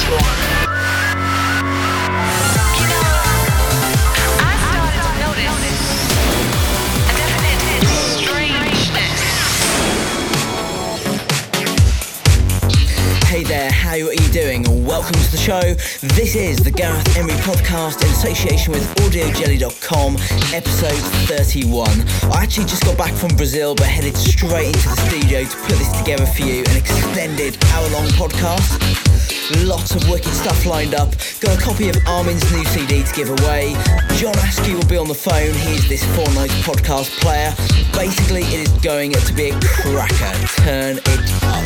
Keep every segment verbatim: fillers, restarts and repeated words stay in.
Hey there, how are you doing? Welcome to the show. This is the Gareth Emery podcast in association with audio jelly dot com, episode thirty-one. I actually just got back from Brazil but headed straight into the studio to put this together for you, an extended hour-long podcast. Lots of wicked stuff lined up. Got a copy of Armin's new C D to give away. John Askew will be on the phone. He's this Four Notes podcast player. Basically, it is going to be a cracker. Turn it up.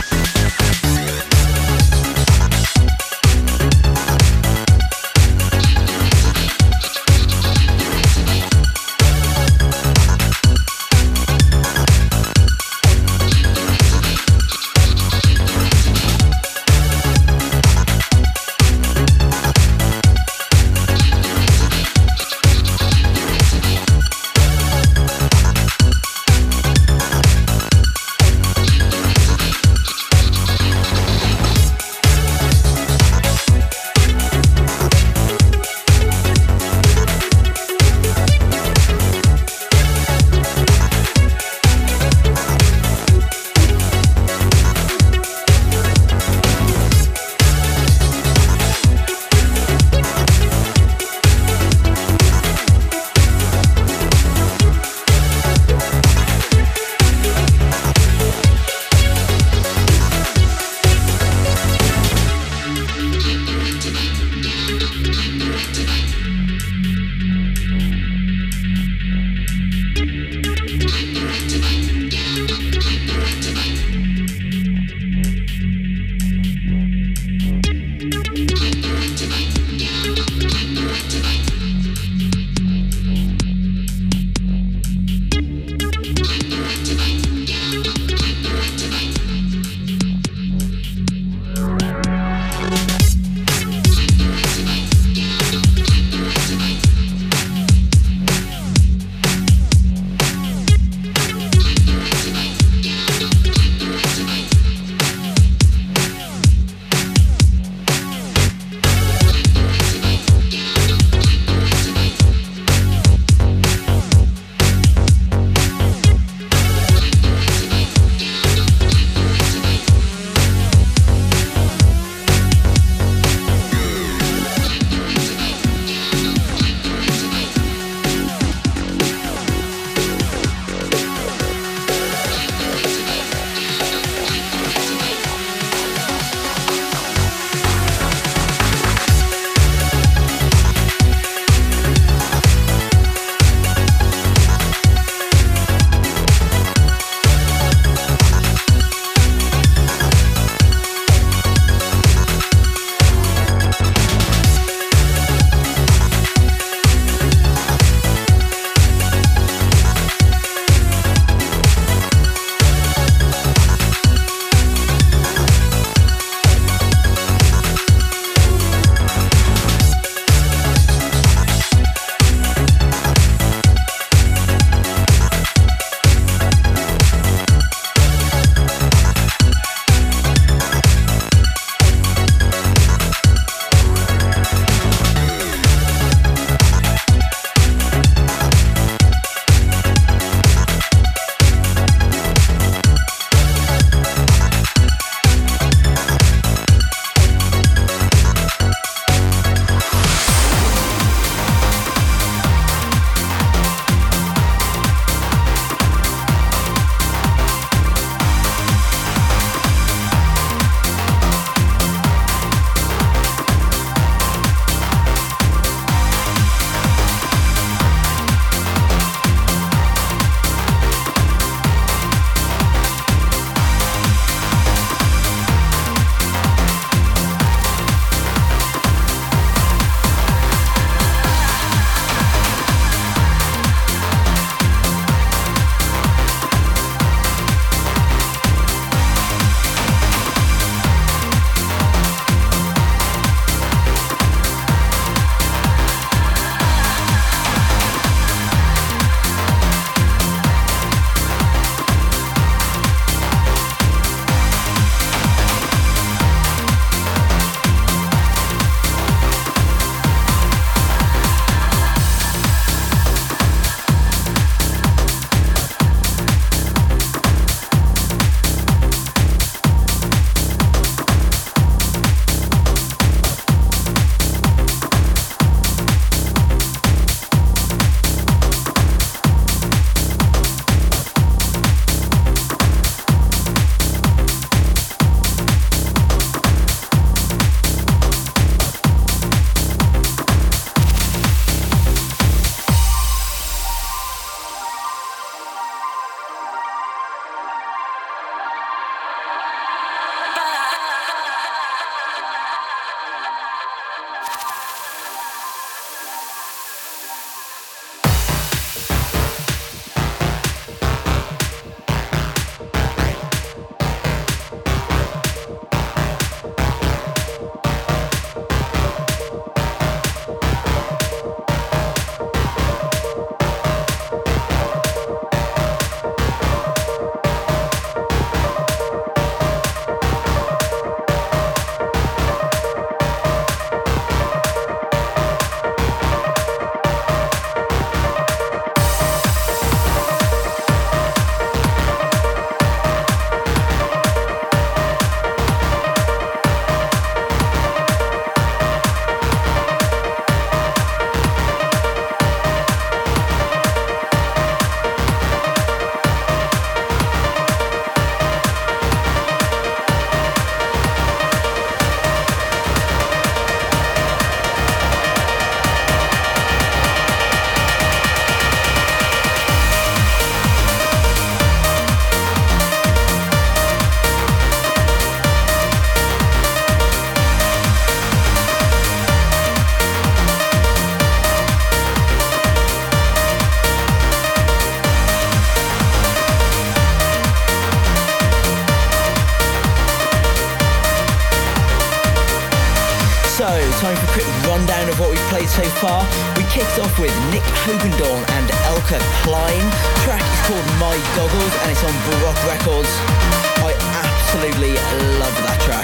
time for a quick rundown of what we've played so far. We kicked off with Nick Hogendahl and Elke Klein. The track is called My Goggles and it's on Baroque Records. I absolutely love that track.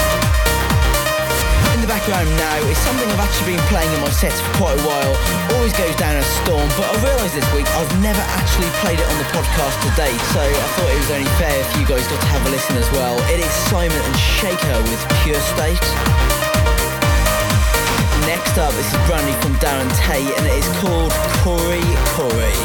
In the background now is something I've actually been playing in my sets for quite a while. Always goes down a storm, but I realised this week I've never actually played it on the podcast to date, so I thought it was only fair if you guys got to have a listen as well. It is Simon and Shaker with Pure State. Next up, this is brand new from Darren Tate and it is called Corey Corey.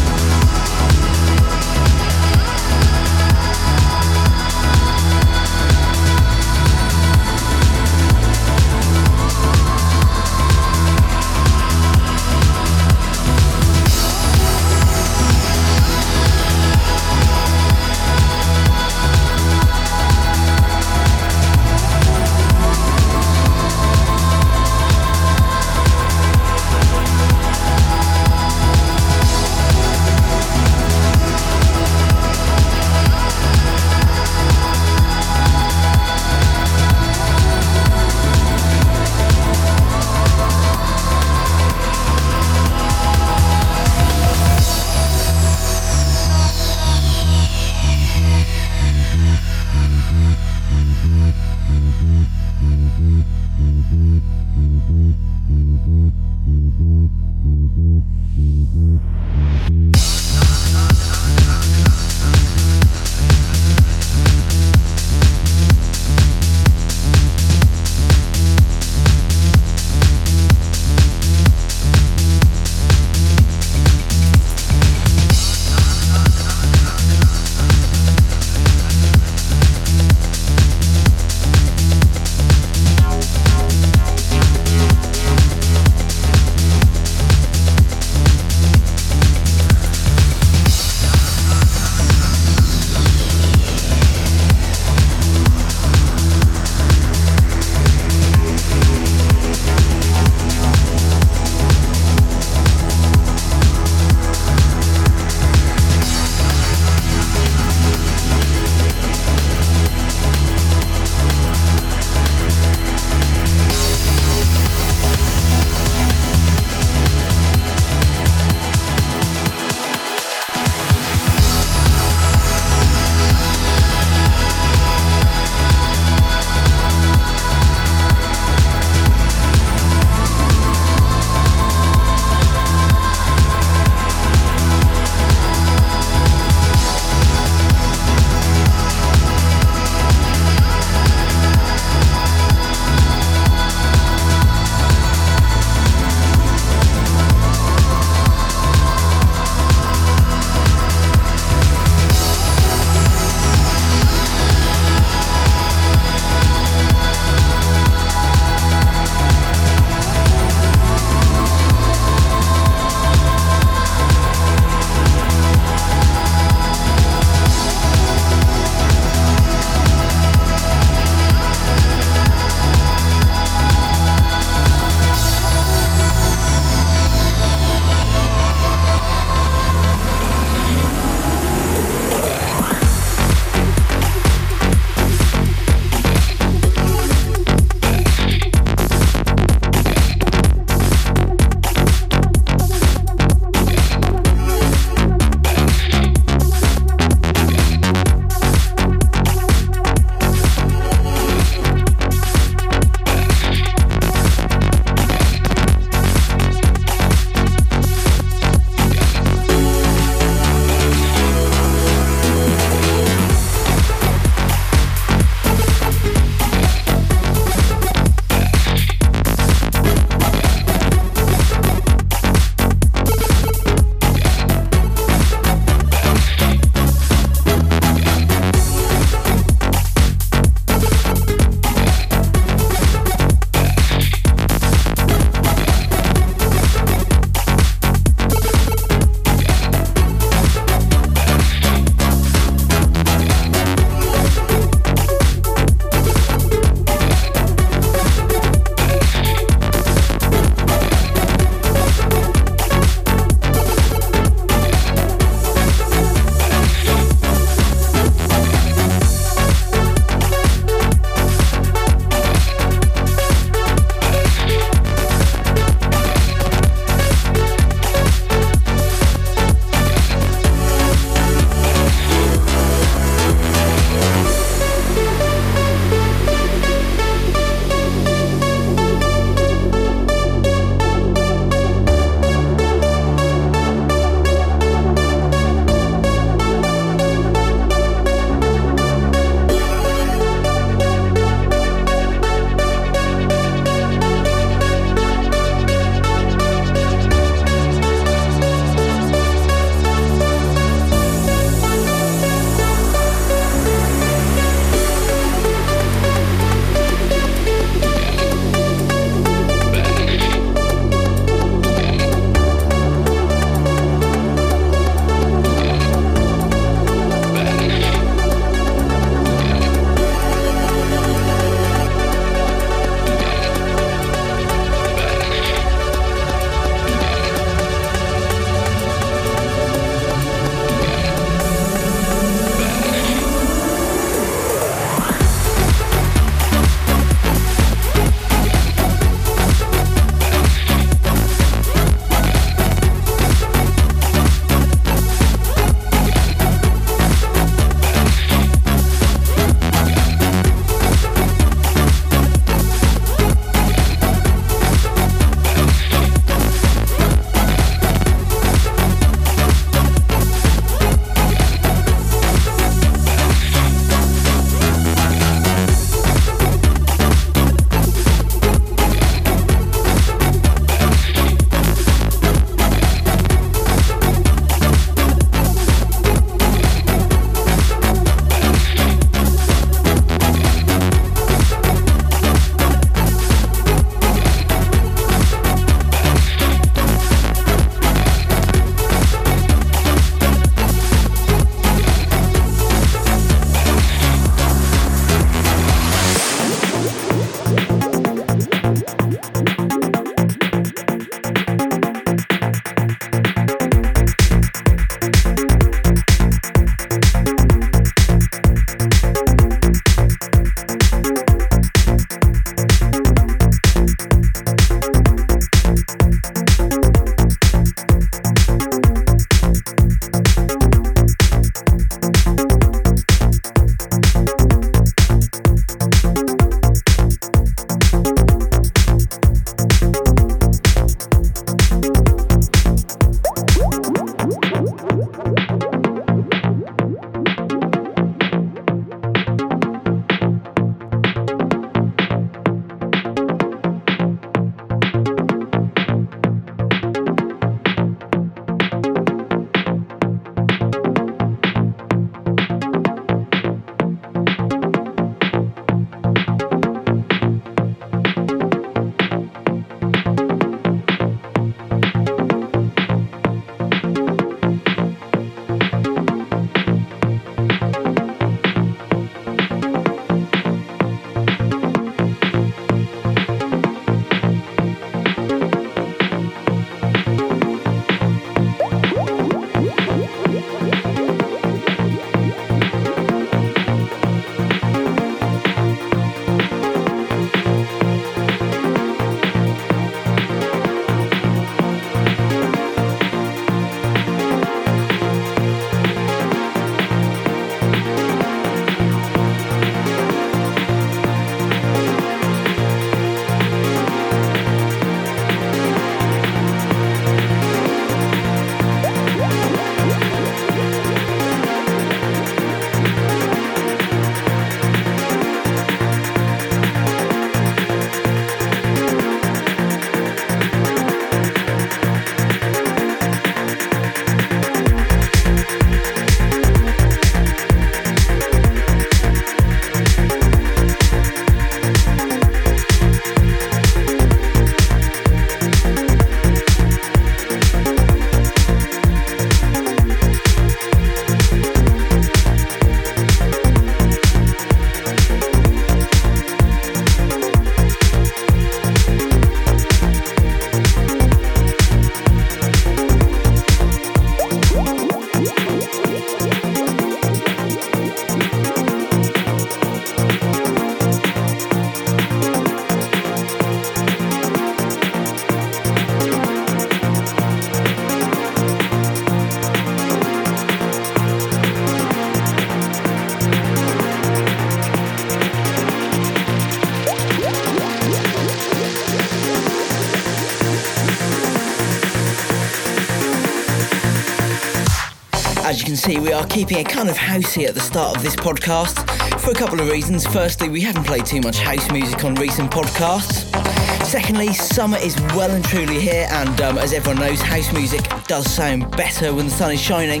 As you can see, we are keeping it kind of housey at the start of this podcast for a couple of reasons. Firstly, we haven't played too much house music on recent podcasts. Secondly, summer is well and truly here, and um, as everyone knows, house music does sound better when the sun is shining.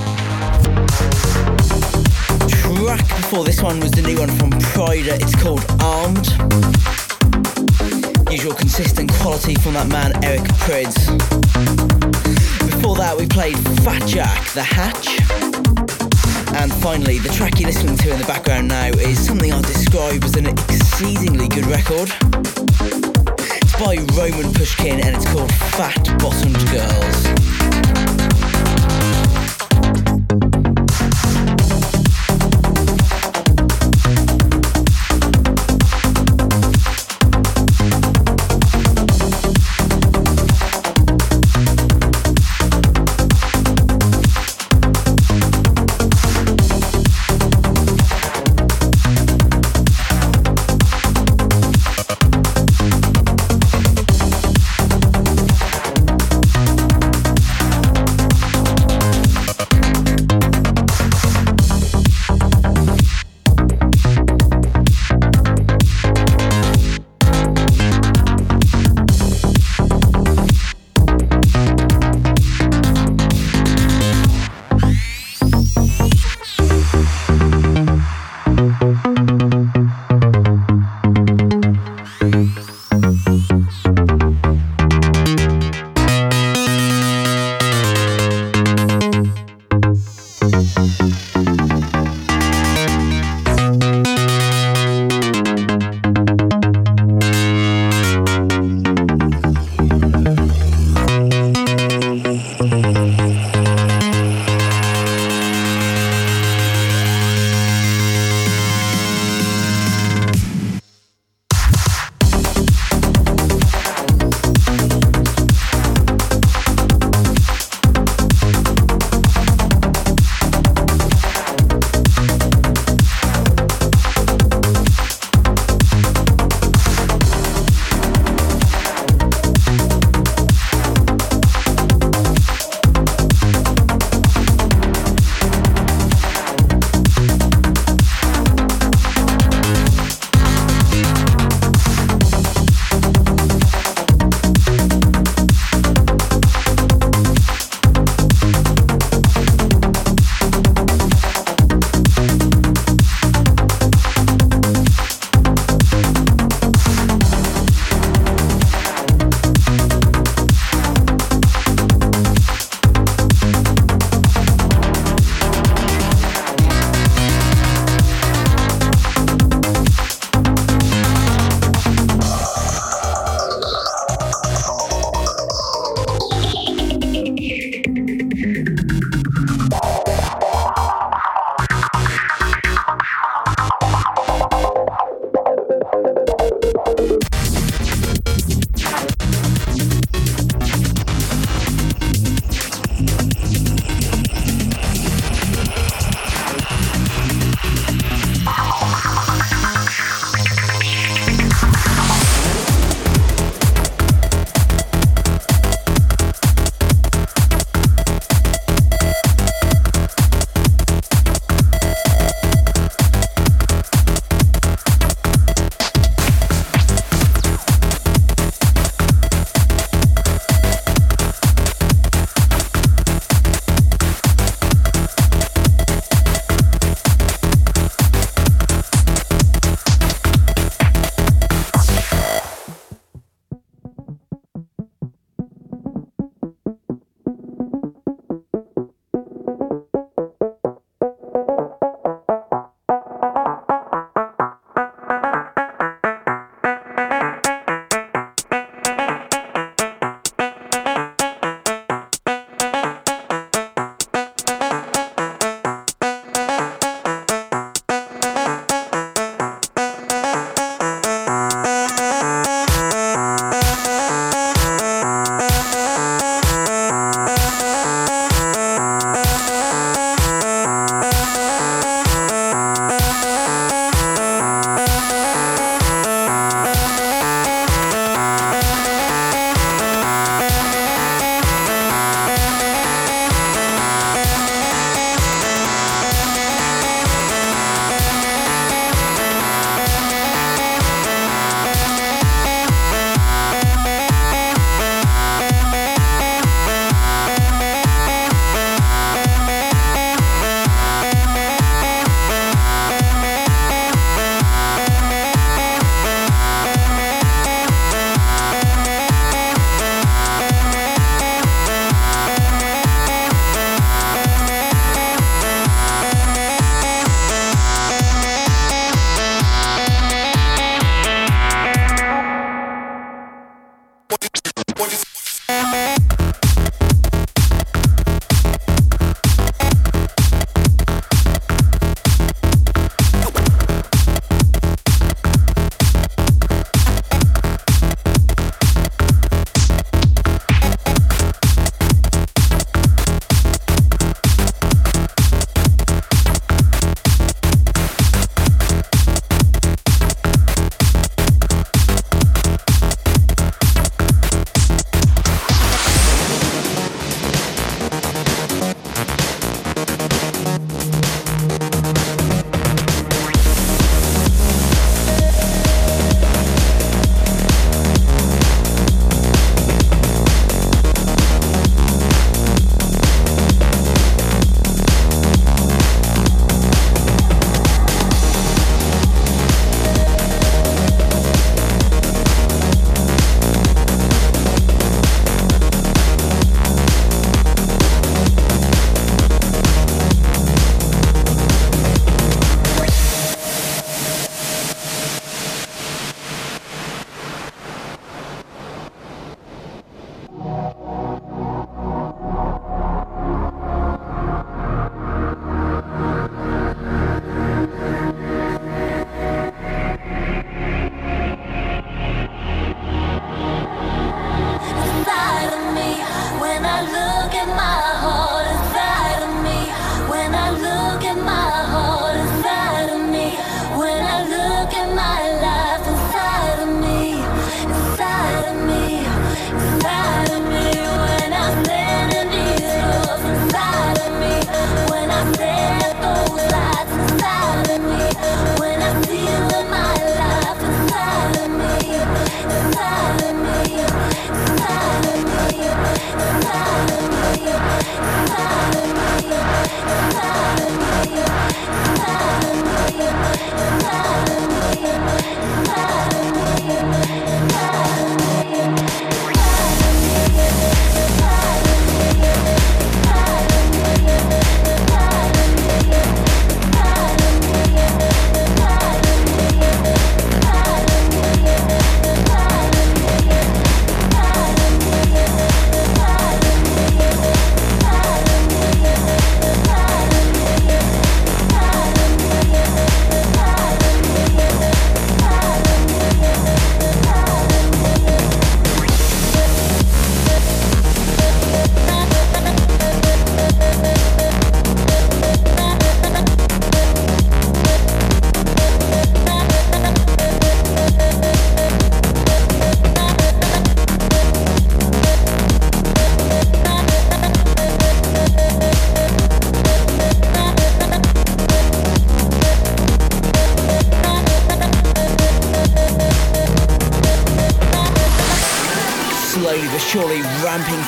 Track before this one was the new one from Pryda. It's called Armed. Usual consistent quality from that man Eric Prydz. Before that we played Fat Jack, The Hatch. And finally, the track you're listening to in the background now is something I'll describe as an exceedingly good record. It's by Roman Pushkin and it's called Fat Bottomed Girls.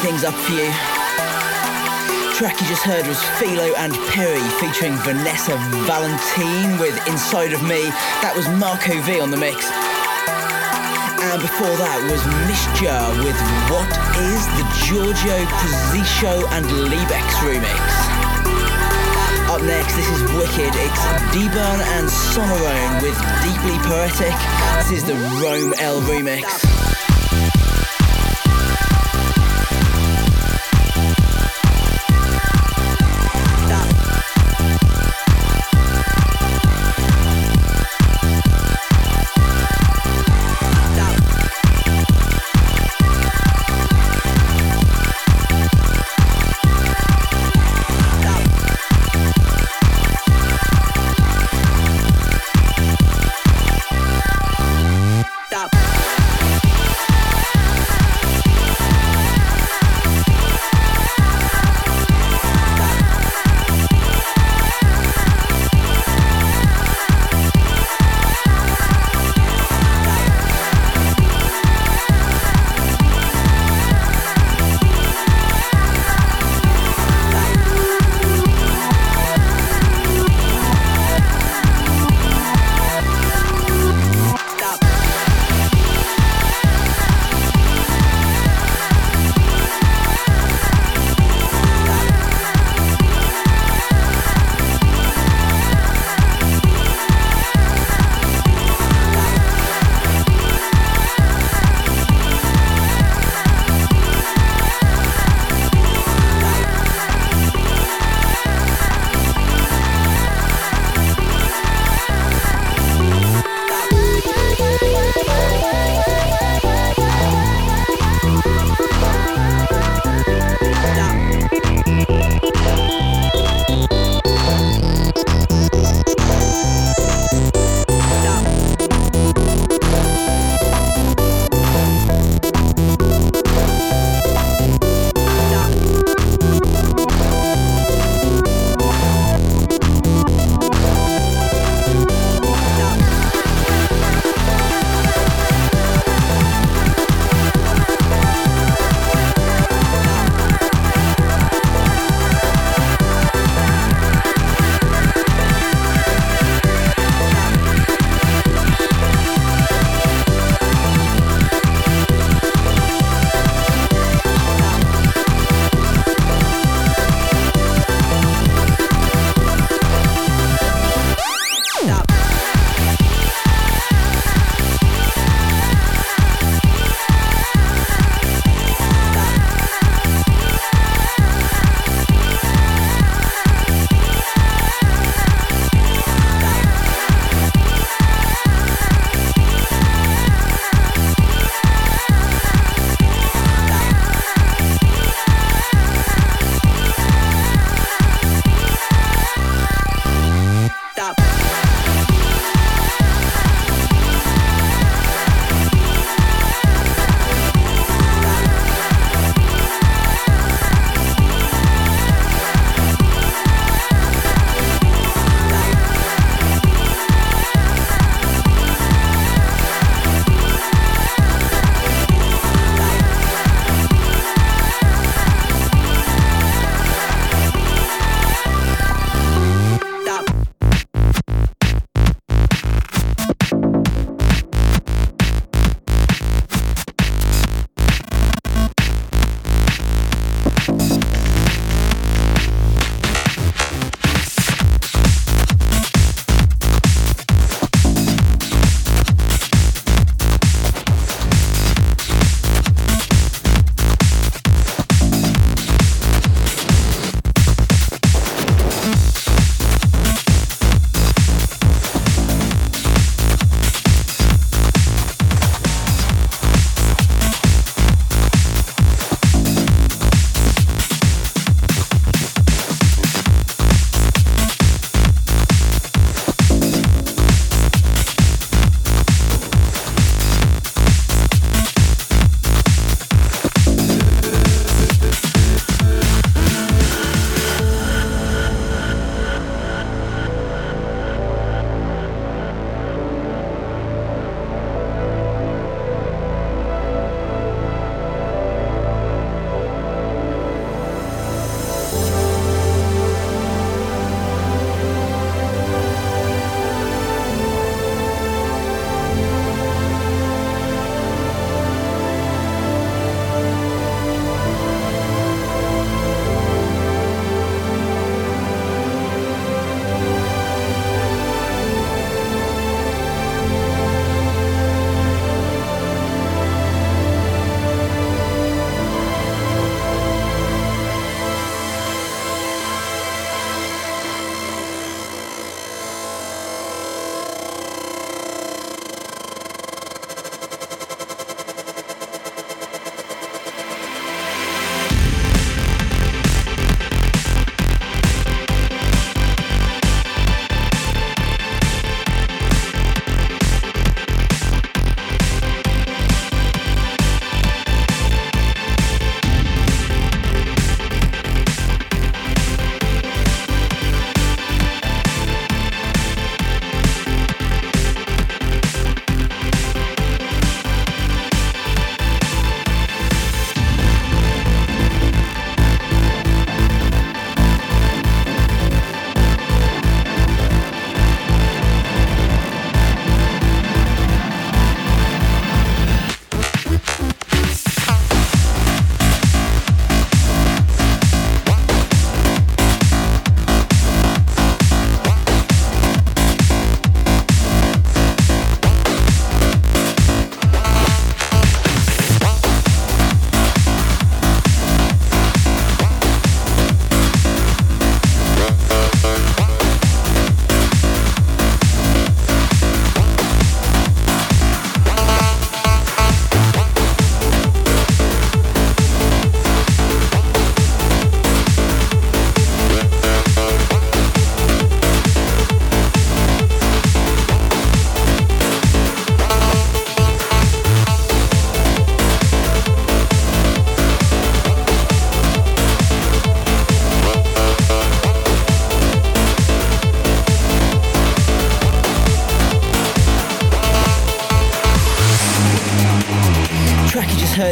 things up for you. Track you just heard was Philo and Perry featuring Vanessa Valentine with Inside of Me. That was Marco V on the mix. And before that was Misja with What Is the Giorgio Prezisho and Liebex remix. Up next, this is wicked. It's D-Burn and Sonorone with Deeply Poetic. This is the Rome L remix. Stop.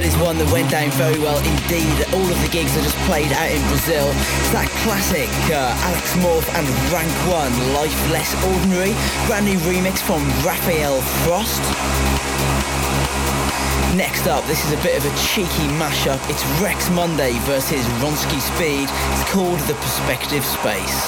is one that went down very well indeed. All of the gigs are just played out in Brazil. It's that classic uh, Alex Morph and Rank One, Life Less Ordinary. Brand new remix from Raphael Frost. Next up, this is a bit of a cheeky mashup. It's Rex Monday versus Ronski Speed. It's called The Perspective Space.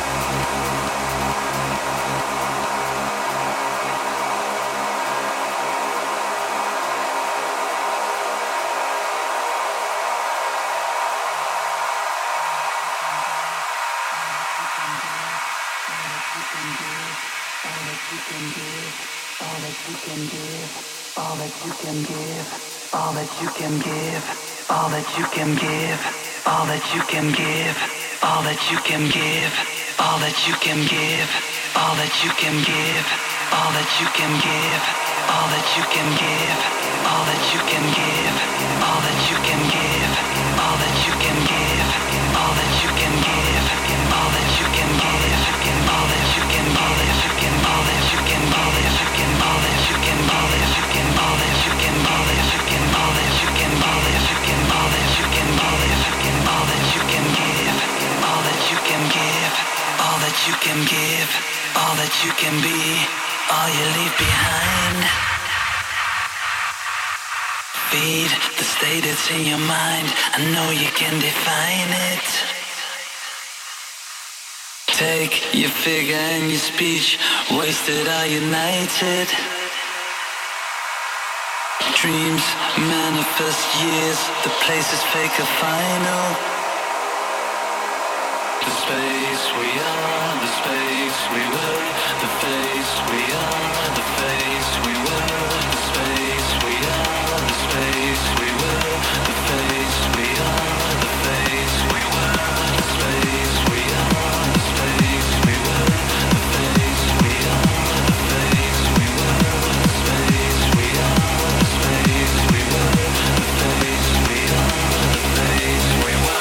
All that you can give, all that you can give, all that you can give, all that you can give, all that you can give, all that you can give, all that you can give, all that you can give, all that you can give, all that you can give, all that you can give, all that you can give, all that you can give, all that you can give, all that you can give, all that you can, all that you can, all that you can, all that you can, all that you can, all that you can, all that you can, all that you can, all that you can, all that you can, all that you can, all that you can give, all that you can give, all that you can give, all that you can be, all you leave behind. Feed the state that's in your mind. I know you can define it. Take your figure and your speech, wasted are united. Dreams manifest years, the place is fake or final. The space we are, the space we were, the face we are, the face we were, the space we are, the space we were, the face we are, the face we were, the space we are, the space we were, the face we are, the face we were, the space we are, the space we were, the face we are, the face we were.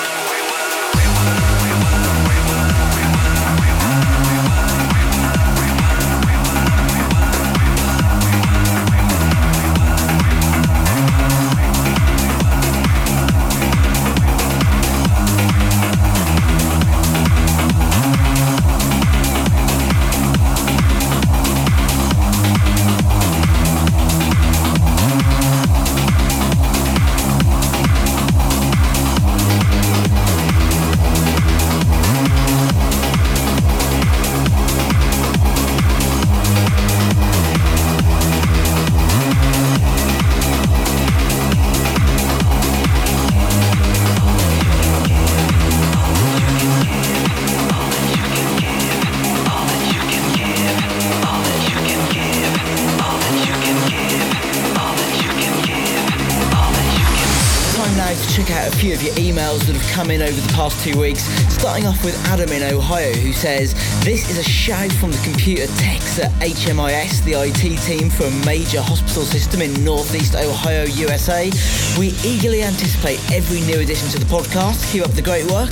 A few of your emails that have come in over the past two weeks, starting off with Adam in Ohio, who says, this is a shout from the computer techs at H M I S, the I T team for a major hospital system in Northeast Ohio, U S A. We eagerly anticipate every new addition to the podcast. Keep up the great work.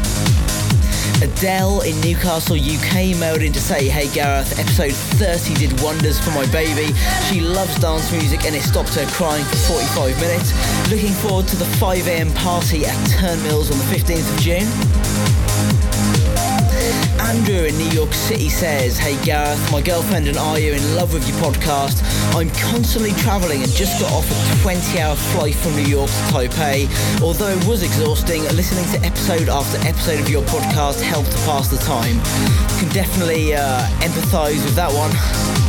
Adele in Newcastle, U K mailed in to say, hey Gareth, episode thirty did wonders for my baby. She loves dance music and it stopped her crying for forty-five minutes. Looking forward to the five a.m. party at Turnmills on the fifteenth of June. Andrew in New York City says, hey Gareth, my girlfriend and I are in love with your podcast. I'm constantly travelling and just got off a twenty hour flight from New York to Taipei. Although it was exhausting, listening to episode after episode of your podcast helped to pass the time. Can definitely uh, empathise with that one.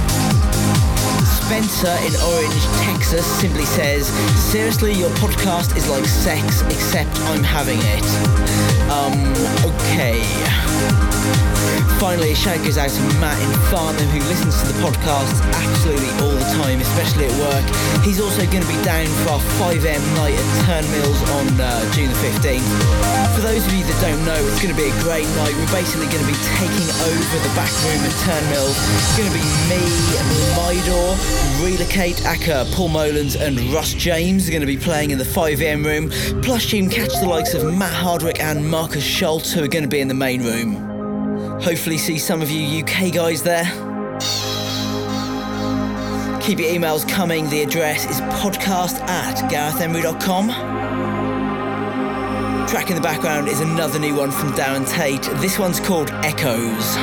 Spencer in Orange, Texas simply says, seriously, your podcast is like sex, except I'm having it. Um, okay. Finally, a shout goes out to Matt in Farnham, who listens to the podcast absolutely all the time, especially at work. He's also going to be down for our five a.m. night at Turnmills on uh, June the fifteenth. For those of you that don't know, it's going to be a great night. We're basically going to be taking over the back room at Turnmills. It's going to be me, Mydor, Relocate, Aka, Paul Molans and Russ James are going to be playing in the five a.m. room. Plus you can catch the likes of Matt Hardwick and Marcus Schultz, who are going to be in the main room. Hopefully see some of you U K guys there. Keep your emails coming. The address is podcast at gareth emery dot com. Track in the background is another new one from Darren Tate. This one's called Echoes.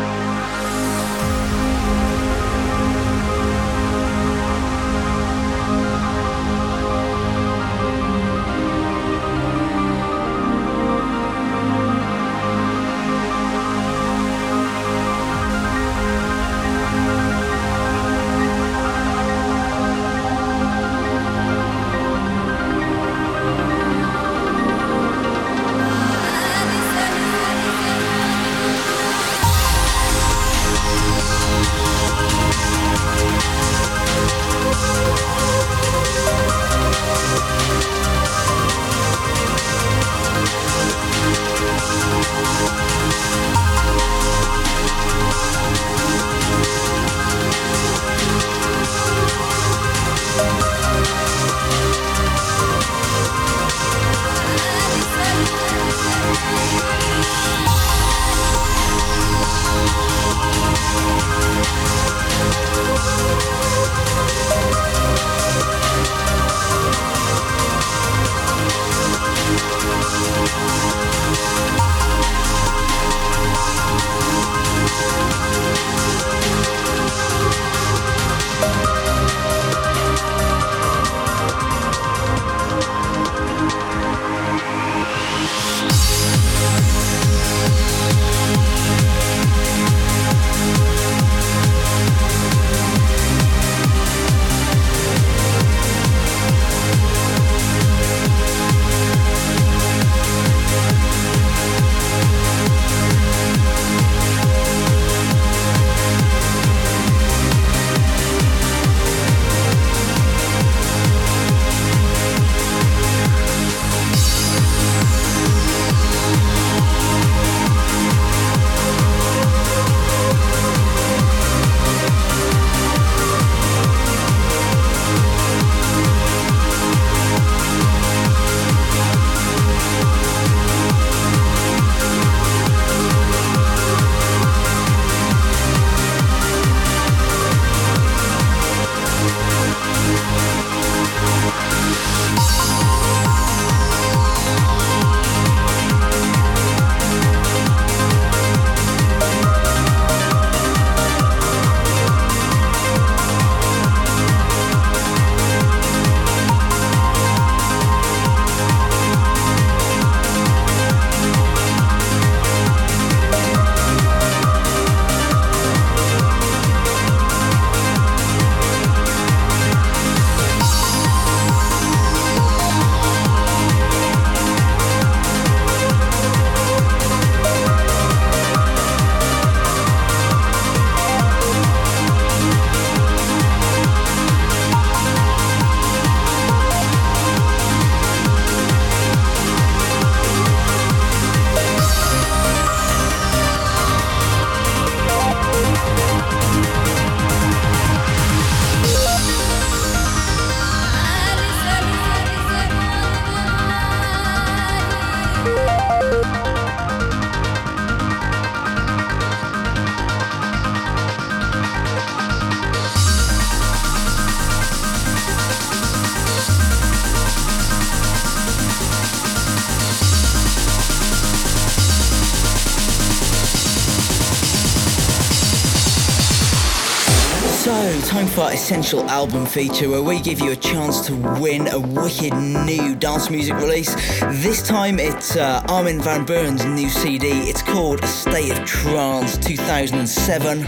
So, time for our Essential Album feature where we give you a chance to win a wicked new dance music release. This time it's uh, Armin van Buuren's new C D. It's called A State of Trance two thousand seven.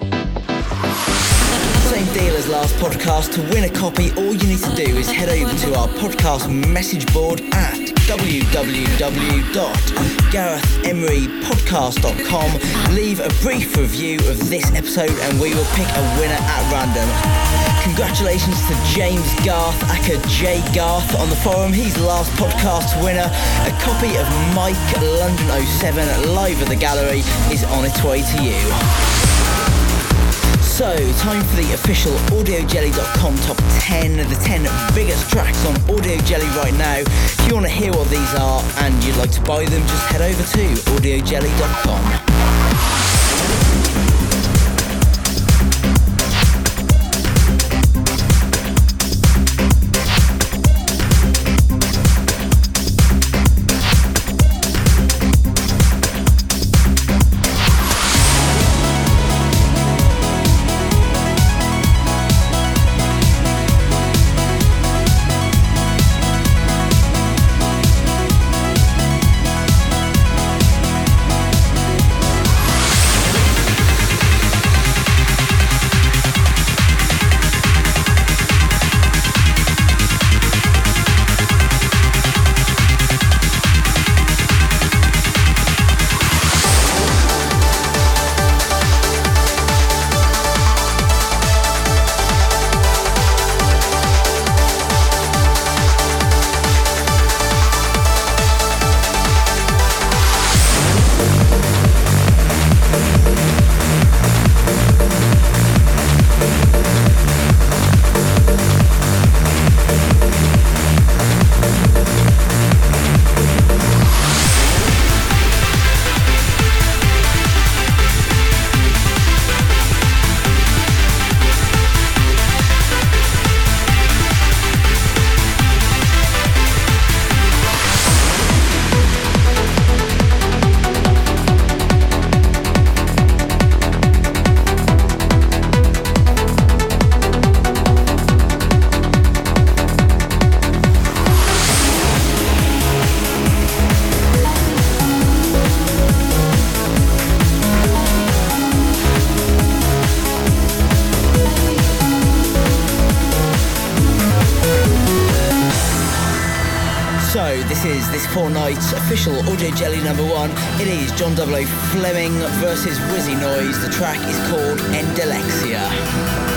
Same deal as last podcast. To win a copy, all you need to do is head over to our podcast message board at w w w dot gareth emery podcast dot com. Leave a brief review of this episode and we will pick a winner at random. Congratulations to James Garth, aka J Garth on the forum. He's the last podcast winner. A copy of Mike London oh seven live at the gallery is on its way to you. So, time for the official audio jelly dot com top ten, the ten biggest tracks on Audio Jelly right now. If you want to hear what these are and you'd like to buy them, just head over to audio jelly dot com. is this fortnight's official Audio Jelly number one. It is John double O Fleming versus Wizzy Noise. The track is called Endalexia.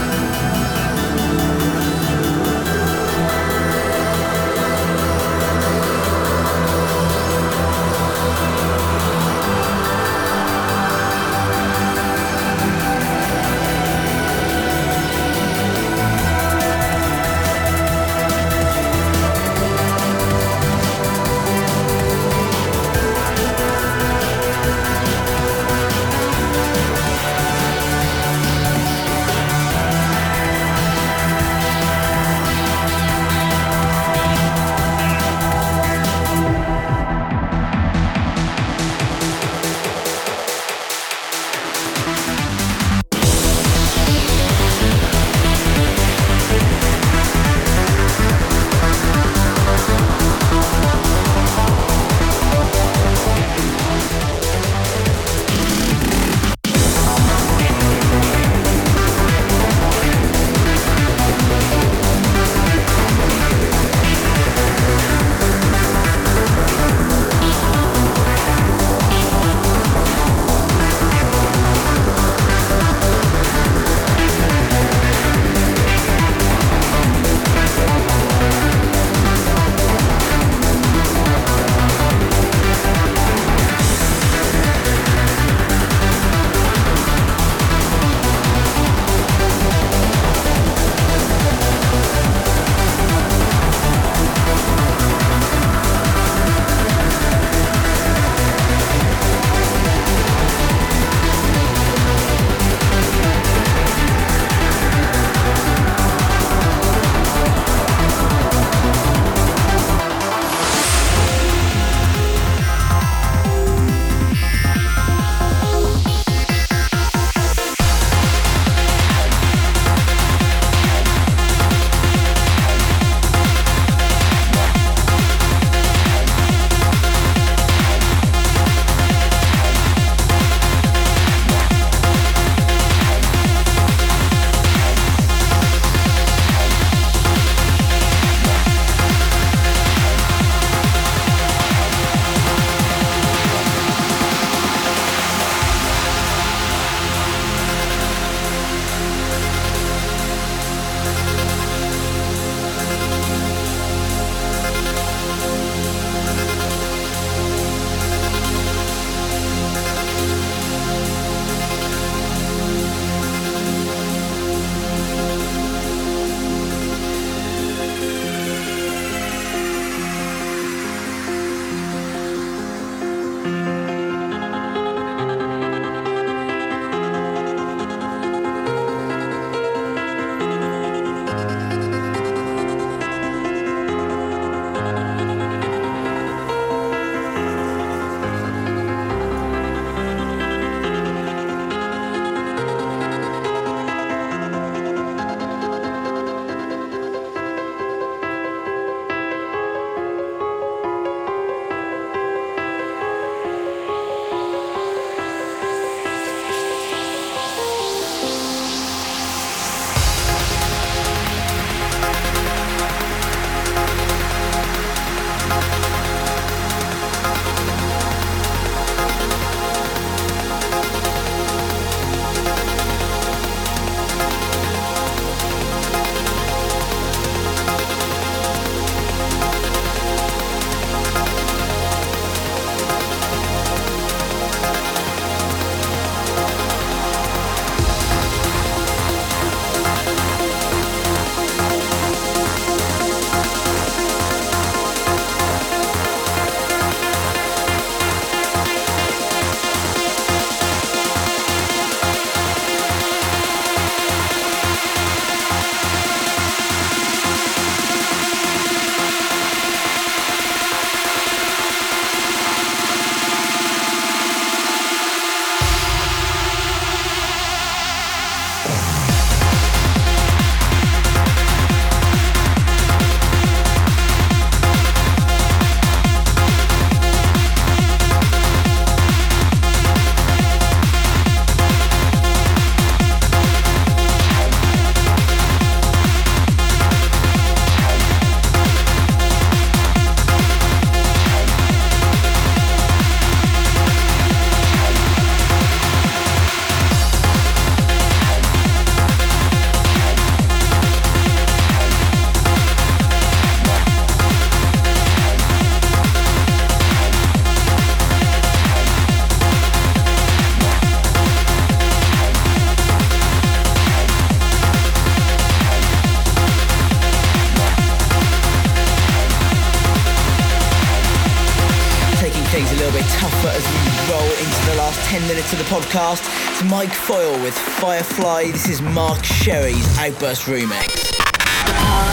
minutes of the podcast. It's Mike Foyle with Firefly. This is Mark Sherry's Outburst remix. The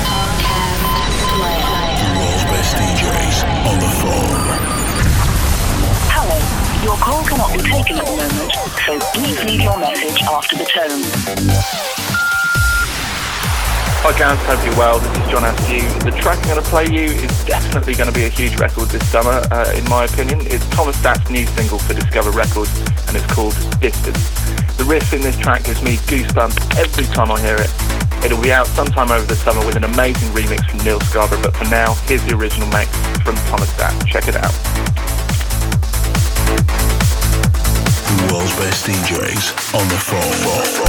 world's best D Js on the phone. Hello, your call cannot be taken at the moment, so please leave your message after the tone. Hi Gareth, hope you're well. This is John Askew. The track I'm going to play you is definitely going to be a huge record this summer, uh, in my opinion. It's Thomas Datt's new single for Discover Records, and it's called Distance. The riff in this track gives me goosebumps every time I hear it. It'll be out sometime over the summer with an amazing remix from Neil Scarborough, but for now, here's the original mix from Thomas Datt. Check it out. The world's best D Js on the phone.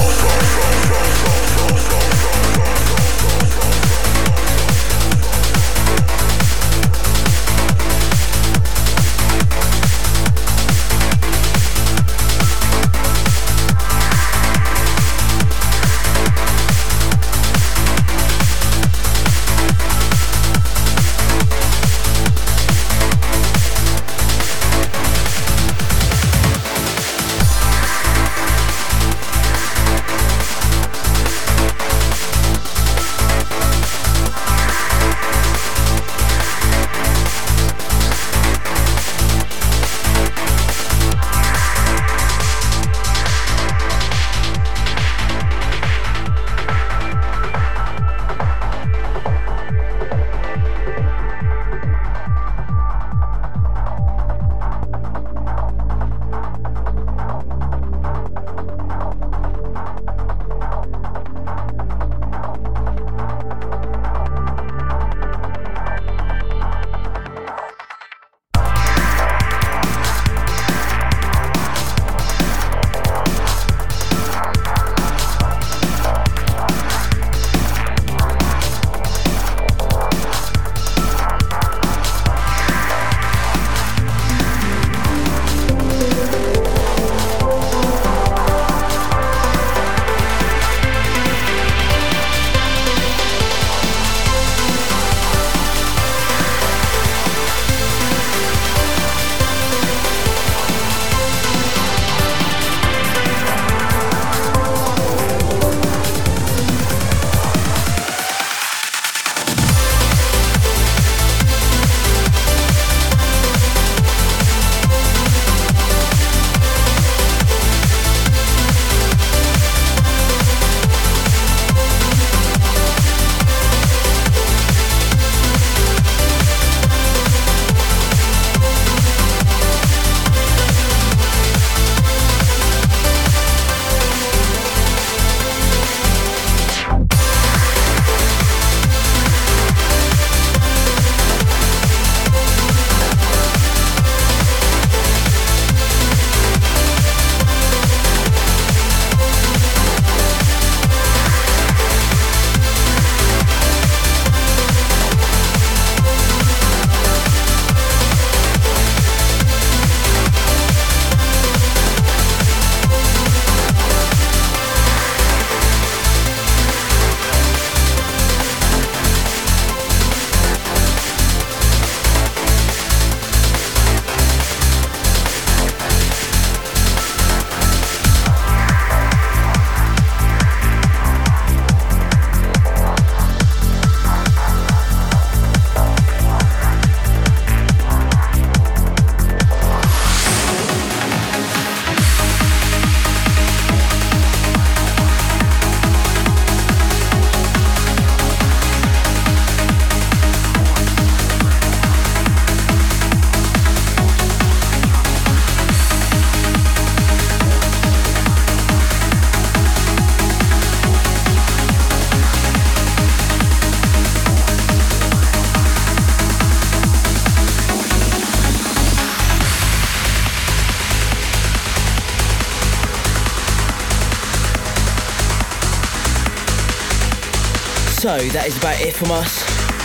So that is about it from us.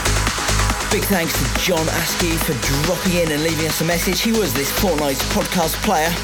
Big thanks to John Askew for dropping in and leaving us a message. He was this fortnight's podcast player.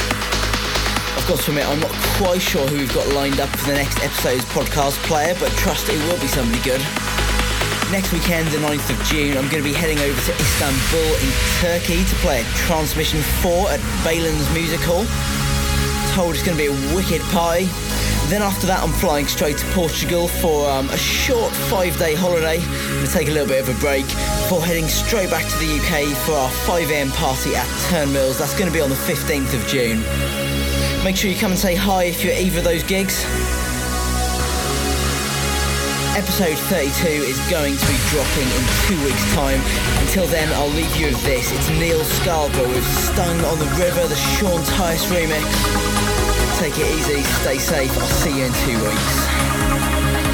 I've got to admit, I'm not quite sure who we've got lined up for the next episode's podcast player, but trust it will be somebody good. Next weekend, the ninth of June, I'm going to be heading over to Istanbul in Turkey to play at Transmission four at Baylan's Music Hall. told it's going to be a wicked party. Then after that, I'm flying straight to Portugal for um, a short five-day holiday. I'm going to take a little bit of a break before heading straight back to the U K for our five a m party at Turnmills. That's going to be on the fifteenth of June. Make sure you come and say hi if you're at either of those gigs. Episode thirty-two is going to be dropping in two weeks' time. Until then, I'll leave you with this. It's Neil Scarborough with Stung on the River, the Sean Tyas remix. Take it easy, stay safe, I'll see you in two weeks.